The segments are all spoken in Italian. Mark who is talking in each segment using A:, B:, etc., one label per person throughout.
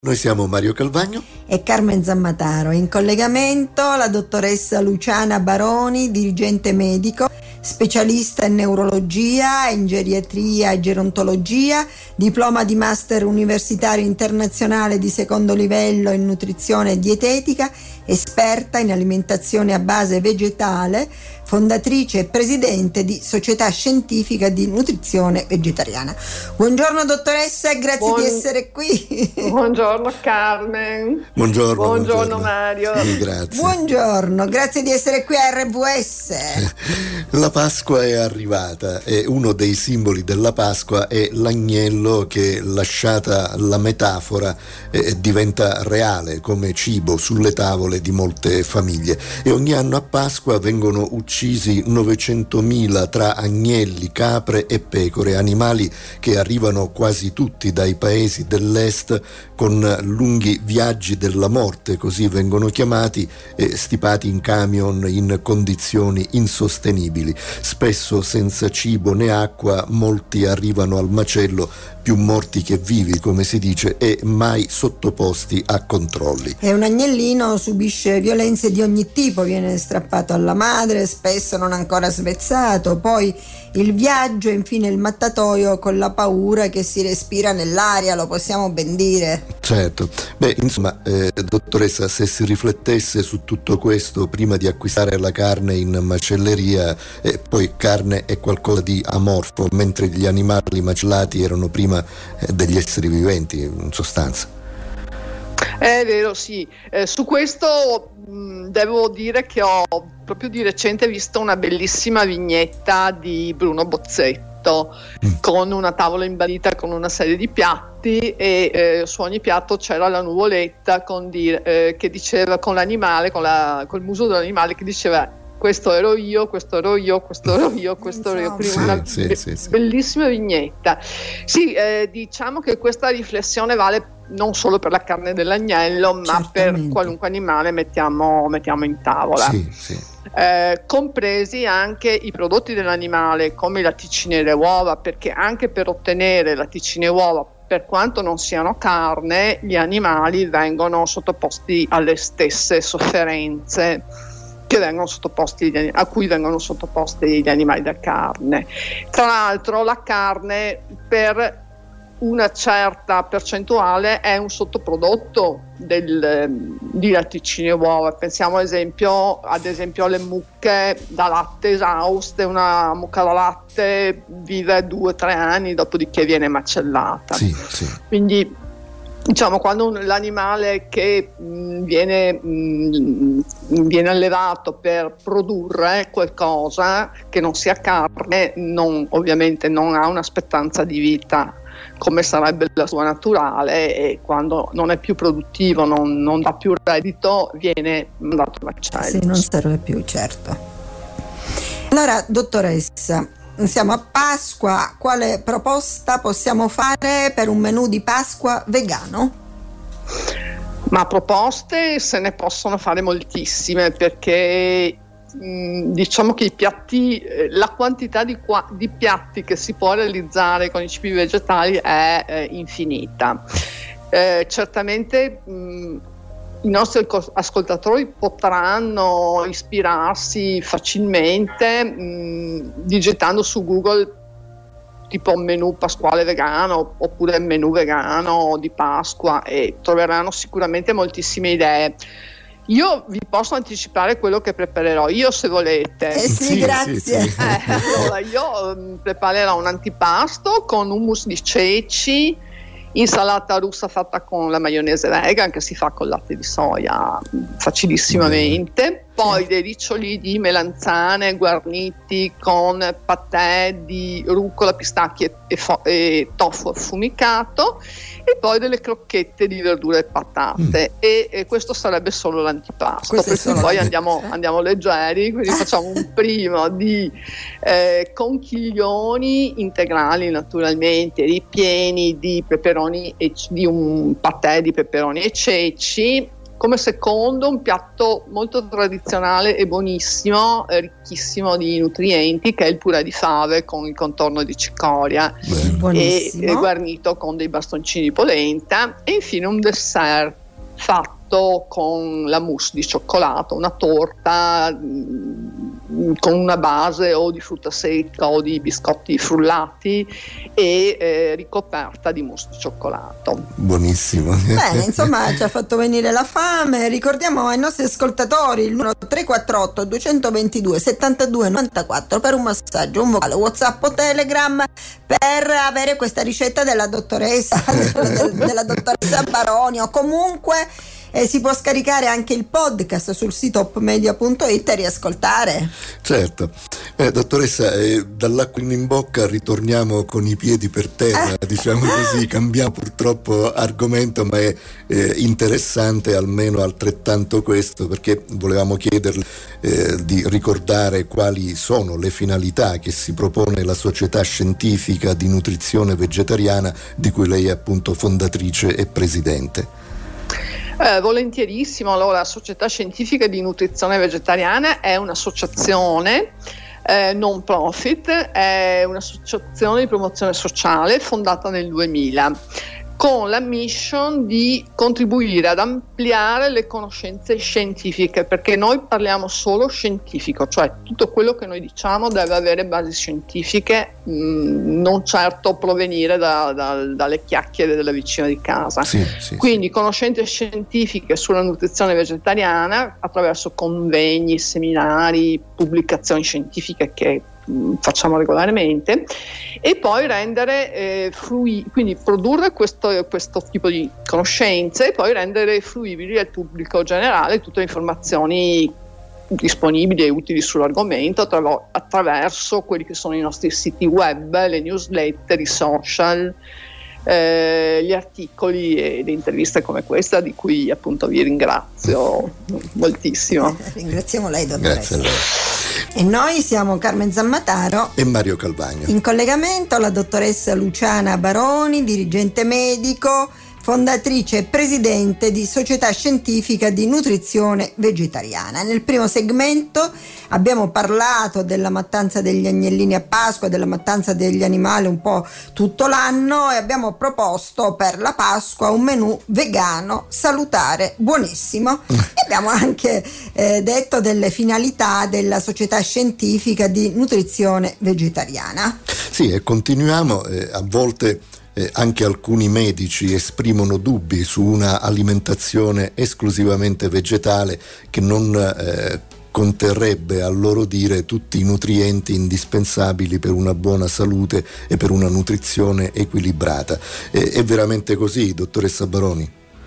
A: Noi siamo Mario Calvagno
B: e Carmen Zammataro. In collegamento la dottoressa Luciana Baroni, dirigente medico, specialista in neurologia, in geriatria e gerontologia, diploma di master universitario internazionale di secondo livello in nutrizione e dietetica, esperta in alimentazione a base vegetale, fondatrice e presidente di Società Scientifica di Nutrizione Vegetariana. Buongiorno dottoressa e grazie di essere qui.
C: Buongiorno Carmen.
A: Buongiorno
C: Mario.
A: Sì, grazie.
B: Buongiorno, grazie di essere qui a RVS.
A: La Pasqua è arrivata e uno dei simboli della Pasqua è l'agnello che, lasciata la metafora, diventa reale come cibo sulle tavole di molte famiglie, e ogni anno a Pasqua vengono uccisi 900.000 tra agnelli, capre e pecore, animali che arrivano quasi tutti dai paesi dell'est con lunghi viaggi della morte, così vengono chiamati, stipati in camion in condizioni insostenibili, spesso senza cibo né acqua. Molti arrivano al macello più morti che vivi, come si dice, e mai sottoposti a controlli.
B: E un agnellino subisce violenze di ogni tipo, viene strappato alla madre, spesso non ancora svezzato, poi il viaggio e infine il mattatoio con la paura che si respira nell'aria, lo possiamo ben dire.
A: Certo. Insomma, dottoressa, se si riflettesse su tutto questo prima di acquistare la carne in macelleria, poi carne è qualcosa di amorfo, mentre gli animali macellati erano prima degli esseri viventi, in sostanza.
C: È vero, sì. Su questo devo dire che ho proprio di recente visto una bellissima vignetta di Bruno Bozzetto con una tavola imbandita con una serie di piatti e su ogni piatto c'era la nuvoletta che diceva, con l'animale, col muso dell'animale, che diceva: questo ero io, questo ero io, questo ero io, questo ero io. Quindi una bellissima vignetta. Sì, diciamo che questa riflessione vale non solo per la carne dell'agnello, ma per qualunque animale mettiamo in tavola.
A: Sì.
C: Compresi anche i prodotti dell'animale, come i latticini e le uova, perché anche per ottenere latticini e uova, per quanto non siano carne, gli animali vengono sottoposti alle stesse sofferenze a cui vengono sottoposti gli animali da carne. Tra l'altro la carne, per una certa percentuale, è un sottoprodotto di latticini e uova. Pensiamo ad esempio alle mucche da latte esauste. Una mucca da latte vive 2-3 anni, dopodiché viene macellata.
A: Sì.
C: Quindi diciamo, quando l'animale che viene allevato per produrre qualcosa che non sia carne, ovviamente non ha un'aspettanza di vita come sarebbe la sua naturale, e quando non è più produttivo, non dà più reddito, viene mandato a macello.
B: Sì, non serve più, certo. Allora, dottoressa, siamo a Pasqua, quale proposta possiamo fare per un menù di Pasqua vegano?
C: Ma proposte se ne possono fare moltissime, perché diciamo che i piatti, la quantità di piatti che si può realizzare con i cibi vegetali è infinita. Certamente i nostri ascoltatori potranno ispirarsi facilmente digitando su Google tipo menù pasquale vegano oppure menù vegano di Pasqua, e troveranno sicuramente moltissime idee. Io vi posso anticipare quello che preparerò io, se volete.
B: Sì, grazie.
A: Sì.
C: Allora, io preparerò un antipasto con hummus di ceci, insalata russa fatta con la maionese vegan, che si fa con latte di soia facilissimamente, poi dei riccioli di melanzane guarniti con patè di rucola, pistacchi e tofu affumicato, e poi delle crocchette di verdure e patate, e questo sarebbe solo l'antipasto. Perché poi andiamo leggeri, quindi facciamo un primo di conchiglioni integrali, naturalmente ripieni di peperoni e di un patè di peperoni e ceci, come secondo un piatto molto tradizionale e buonissimo, ricchissimo di nutrienti, che è il purè di fave con il contorno di cicoria e guarnito con dei bastoncini di polenta, e infine un dessert fatto con la mousse di cioccolato, una torta con una base o di frutta secca o di biscotti frullati e ricoperta di mousse di cioccolato.
A: Buonissimo.
B: Bene, insomma ci ha fatto venire la fame. Ricordiamo ai nostri ascoltatori il numero 348 222 72 94 per un massaggio, un vocale, WhatsApp o Telegram, per avere questa ricetta della dottoressa della dottoressa Baroni, o comunque si può scaricare anche il podcast sul sito opmedia.it e riascoltare.
A: Certo. Dottoressa, dall'acqua in bocca ritorniamo con i piedi per terra, diciamo così, cambiamo purtroppo argomento, ma è interessante almeno altrettanto questo, perché volevamo chiederle di ricordare quali sono le finalità che si propone la Società Scientifica di Nutrizione Vegetariana, di cui lei è appunto fondatrice e presidente.
C: Volentierissimo. Allora, la Società Scientifica di Nutrizione Vegetariana è un'associazione non profit, è un'associazione di promozione sociale fondata nel 2000, con la mission di contribuire ad ampliare le conoscenze scientifiche, perché noi parliamo solo scientifico, cioè tutto quello che noi diciamo deve avere basi scientifiche, non certo provenire dalle chiacchiere della vicina di casa. Quindi conoscenze scientifiche sulla nutrizione vegetariana attraverso convegni, seminari, pubblicazioni scientifiche che facciamo regolarmente, e poi rendere quindi produrre questo tipo di conoscenze e poi rendere fruibili al pubblico generale tutte le informazioni disponibili e utili sull'argomento attraverso quelli che sono i nostri siti web, le newsletter, i social, gli articoli e le interviste come questa, di cui appunto vi ringrazio moltissimo.
B: Ringraziamo lei, dottoressa.
A: Grazie a lei.
B: E noi siamo Carmen Zammataro
A: e Mario Calvagno.
B: In collegamento la dottoressa Luciana Baroni, dirigente medico, fondatrice e presidente di Società Scientifica di Nutrizione Vegetariana. Nel primo segmento abbiamo parlato della mattanza degli agnellini a Pasqua, della mattanza degli animali un po' tutto l'anno, e abbiamo proposto per la Pasqua un menù vegano, salutare, buonissimo. E abbiamo anche detto delle finalità della Società Scientifica di Nutrizione Vegetariana.
A: Sì, e continuiamo, a volte anche alcuni medici esprimono dubbi su una alimentazione esclusivamente vegetale che non conterrebbe, a loro dire, tutti i nutrienti indispensabili per una buona salute e per una nutrizione equilibrata. È veramente così, dottoressa Baroni?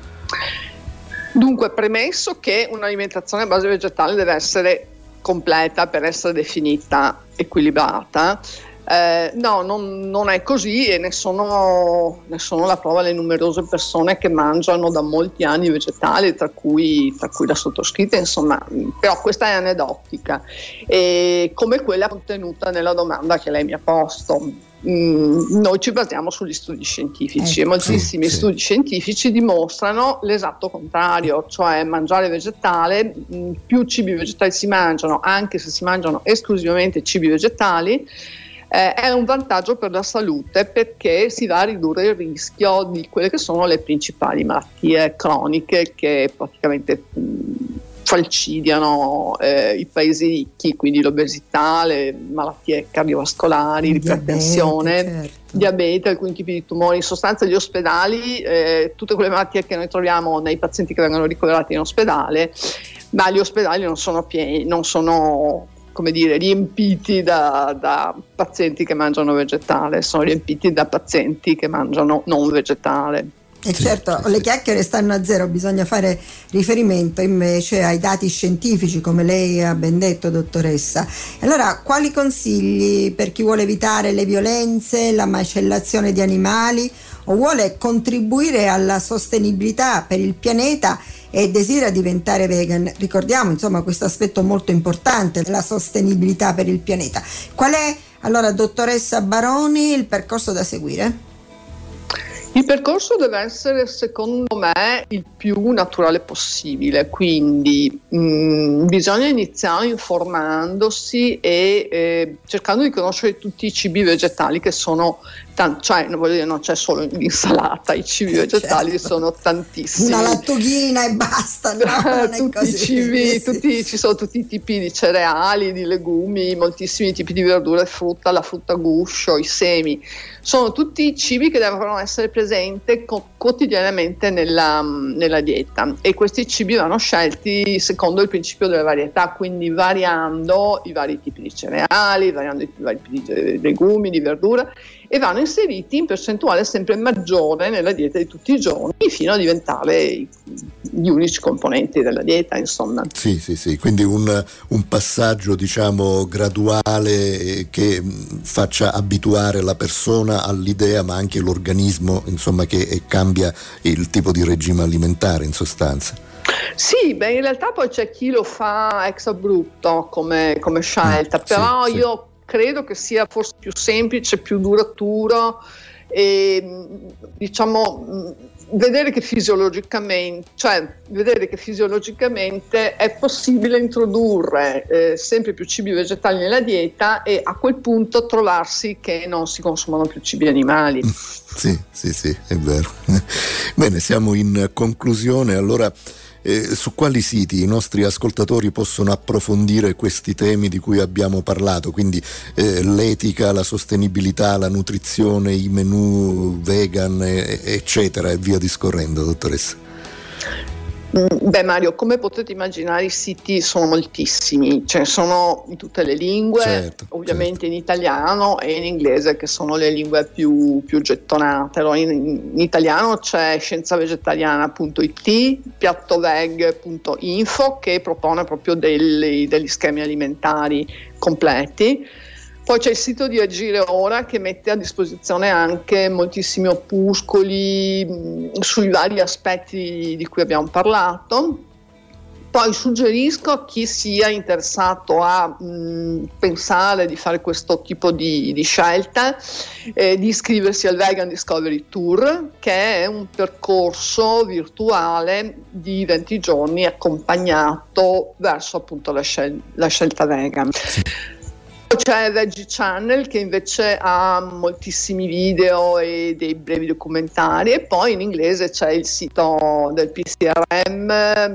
C: Dunque, premesso che un'alimentazione a base vegetale deve essere completa per essere definita equilibrata, no, non è così, e ne sono la prova le numerose persone che mangiano da molti anni vegetali, tra cui la sottoscritta, insomma. Però questa è aneddotica, come quella contenuta nella domanda che lei mi ha posto. Noi ci basiamo sugli studi scientifici, e moltissimi studi scientifici dimostrano l'esatto contrario, cioè mangiare vegetale, più cibi vegetali si mangiano, anche se si mangiano esclusivamente cibi vegetali, è un vantaggio per la salute, perché si va a ridurre il rischio di quelle che sono le principali malattie croniche che praticamente falcidiano i paesi ricchi, quindi l'obesità, le malattie cardiovascolari, l'ipertensione, diabete, alcuni tipi di tumori. In sostanza gli ospedali, tutte quelle malattie che noi troviamo nei pazienti che vengono ricoverati in ospedale, ma gli ospedali non sono pieni, non sono, come dire, riempiti da pazienti che mangiano vegetale, sono riempiti da pazienti che mangiano non vegetale.
B: E certo, le chiacchiere stanno a zero, bisogna fare riferimento invece ai dati scientifici, come lei ha ben detto, dottoressa. Allora, quali consigli per chi vuole evitare le violenze, la macellazione di animali, o vuole contribuire alla sostenibilità per il pianeta e desidera diventare vegan? Ricordiamo, insomma, questo aspetto molto importante della sostenibilità per il pianeta. Qual è, allora, dottoressa Baroni, il percorso da seguire?
C: Il percorso deve essere, secondo me, il più naturale possibile, quindi bisogna iniziare informandosi e cercando di conoscere tutti i cibi vegetali che sono cioè non voglio dire, non c'è solo l'insalata, i cibi vegetali sono tantissimi.
B: Una lattughina e basta, no? Non è
C: tutti
B: così.
C: I cibi, ci sono tutti i tipi di cereali, di legumi, moltissimi tipi di verdure, frutta, la frutta guscio, i semi. Sono tutti cibi che devono essere presenti quotidianamente nella dieta, e questi cibi vanno scelti secondo il principio della varietà, quindi variando i vari tipi di cereali, variando i vari tipi di legumi, di verdura, e vanno inseriti in percentuale sempre maggiore nella dieta di tutti i giorni fino a diventare gli unici componenti della dieta, insomma.
A: Sì, quindi un passaggio, diciamo, graduale che faccia abituare la persona all'idea, ma anche l'organismo, insomma, che cambia il tipo di regime alimentare in sostanza.
C: Sì, beh, in realtà poi c'è chi lo fa ex abrupto come scelta, però sì. Io credo che sia forse più semplice, più duraturo, e diciamo vedere che fisiologicamente è possibile introdurre sempre più cibi vegetali nella dieta, e a quel punto trovarsi che non si consumano più cibi animali.
A: Sì, è vero. Bene, siamo in conclusione. Allora, su quali siti i nostri ascoltatori possono approfondire questi temi di cui abbiamo parlato, quindi l'etica, la sostenibilità, la nutrizione, i menù vegan, eccetera, e via discorrendo, dottoressa?
C: Beh, Mario, come potete immaginare, i siti sono moltissimi, cioè sono in tutte le lingue, certo, ovviamente in italiano e in inglese, che sono le lingue più gettonate. Allora, in italiano c'è scienzavegetariana.it, piattoveg.info, che propone proprio degli schemi alimentari completi. Poi c'è il sito di Agire Ora, che mette a disposizione anche moltissimi opuscoli sui vari aspetti di cui abbiamo parlato. Poi suggerisco a chi sia interessato a pensare di fare questo tipo di scelta di iscriversi al Vegan Discovery Tour, che è un percorso virtuale di 20 giorni accompagnato verso appunto la scelta vegan. C'è Veggie Channel, che invece ha moltissimi video e dei brevi documentari, e poi in inglese c'è il sito del PCRM,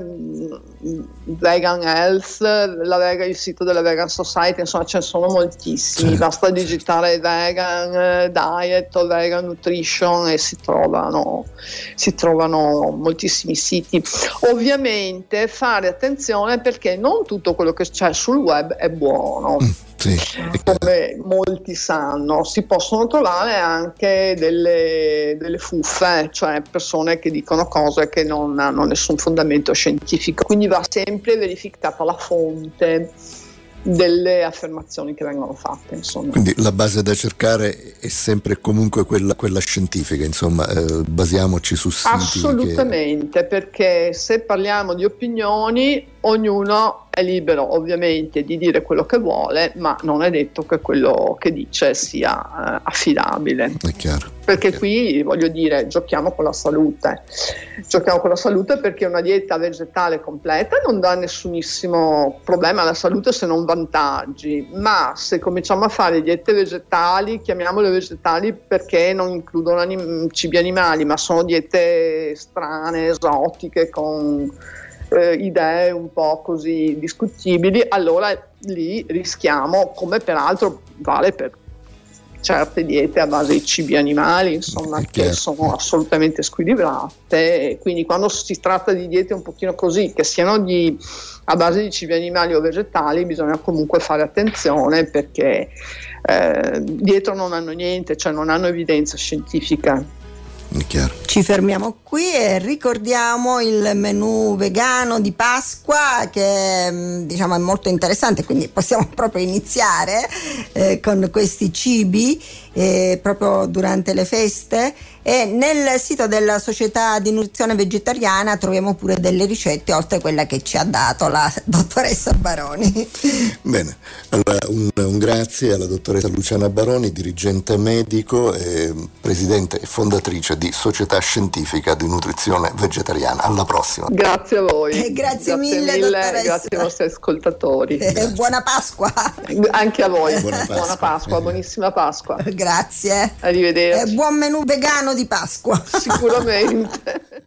C: Vegan Health, il sito della Vegan Society, insomma ce ne sono moltissimi, certo. Basta digitare Vegan Diet o Vegan Nutrition e si trovano moltissimi siti. Ovviamente fare attenzione, perché non tutto quello che c'è sul web è buono.
A: Sì.
C: Come molti sanno, si possono trovare anche delle fuffe, cioè persone che dicono cose che non hanno nessun fondamento scientifico, quindi va sempre verificata la fonte delle affermazioni che vengono fatte, insomma.
A: Quindi la base da cercare è sempre e comunque quella scientifica, insomma, basiamoci su siti.
C: Assolutamente, perché se parliamo di opinioni, ognuno è libero ovviamente di dire quello che vuole, ma non è detto che quello che dice sia affidabile.
A: È chiaro.
C: Perché qui, voglio dire, giochiamo con la salute, perché una dieta vegetale completa non dà nessunissimo problema alla salute, se non vantaggi, ma se cominciamo a fare diete vegetali, chiamiamole vegetali perché non includono cibi animali, ma sono diete strane, esotiche, con idee un po' così discutibili, allora lì rischiamo, come peraltro vale per certe diete a base di cibi animali, insomma, che sono assolutamente squilibrate. E quindi quando si tratta di diete un pochino così, che siano a base di cibi animali o vegetali, bisogna comunque fare attenzione, perché dietro non hanno niente, cioè non hanno evidenza scientifica.
B: Ci fermiamo qui e ricordiamo il menù vegano di Pasqua, che diciamo è molto interessante, quindi possiamo proprio iniziare con questi cibi, proprio durante le feste, e nel sito della Società di Nutrizione Vegetariana troviamo pure delle ricette oltre a quella che ci ha dato la dottoressa Baroni.
A: Bene, allora un grazie alla dottoressa Luciana Baroni, dirigente medico e presidente e fondatrice di Società Scientifica di Nutrizione Vegetariana. Alla prossima.
C: Grazie a voi.
B: Grazie mille, dottoressa.
C: Grazie ai vostri ascoltatori.
B: Buona Pasqua.
C: Anche a voi.
A: Buona
C: Pasqua, buonissima Pasqua.
B: Grazie.
C: Arrivederci.
B: Buon menù vegano di Pasqua.
C: Sicuramente.